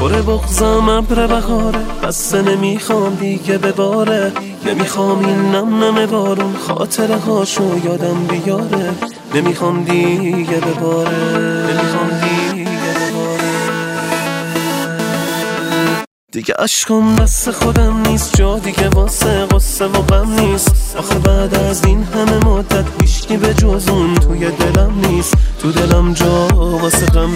پر بغضم ابر بهاره، بسته نمیخوام دیگه بباره، نمیخوام این نم نم بارون خاطره هاشو یادم بیاره، نمیخوام دیگه بباره، نمیخوام دیگه بباره. دیگه عشقم دست خودم نیست، جا دیگه واسه غصه و غم نیست. آخه بعد از این همه مدت هیچکی به جز اون توی دلم نیست، تو دلم جا واسه غم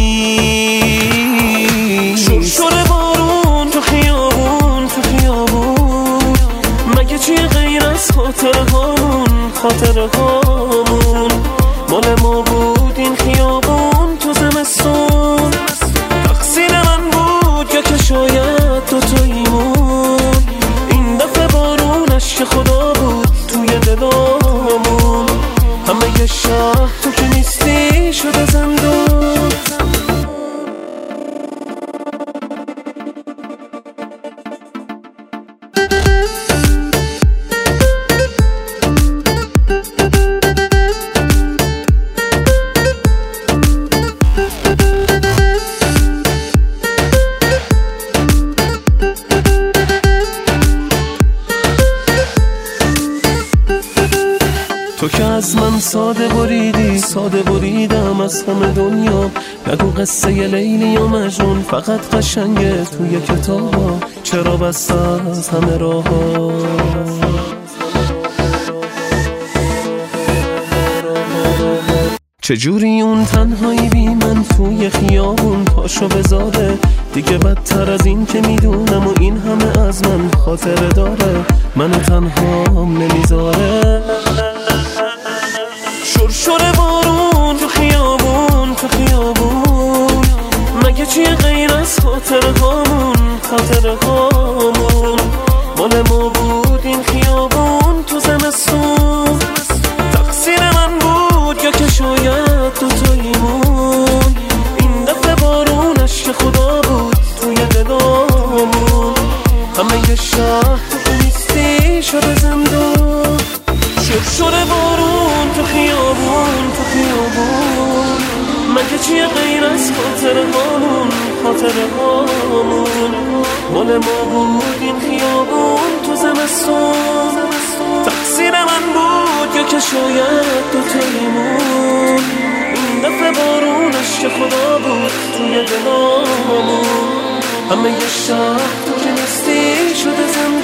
نیست. شرشر بارون تو خیابون، تو خیابون، مگه چیه غیر از خاطره هامون، خاطره هامون. مال ما بود این خیابون تو زمستون، تقصیر من بود یا که شاید دوتاییمون. این دفعه بارونش که خدا بود توی دلامون، همه یه شهر تو که نیستی شده زندون. تو که از من ساده بریدی، ساده بریدم از همه دنیا. نگو قصه ی لیلی یا مجنون فقط قشنگه توی کتابا، چرا بس از همه راه‌ها. چجوری اون تنهایی بی من توی خیابون پاشو بذاره، دیگه بدتر از این که میدونم و این همه از من خاطره داره، منو تنهام نمیذاره. شرشر بارون تو خیابون، تو خیابون، مگه چیه غیر از خاطره هامون، خاطره هامون. مال ما بود این خیابون تو زمستون، تقصیر من بود یا که شاید دوتاییمون. این دفعه بارونش که خدا بود توی دلامون، همه یه شهر تو نیستی شده زندون. شرشر بارون تو خیابون، تو خیابون، مگه چیه غیر از خاطره هامون، خاطره هامون. مال ما بود این خیابون تو زمستون، تقصیر من بود یا که شاید دوتاییمون. این دفعه بارونش که خدا بود توی دلامون، همه یه شهر تو که نیستی شده زندون.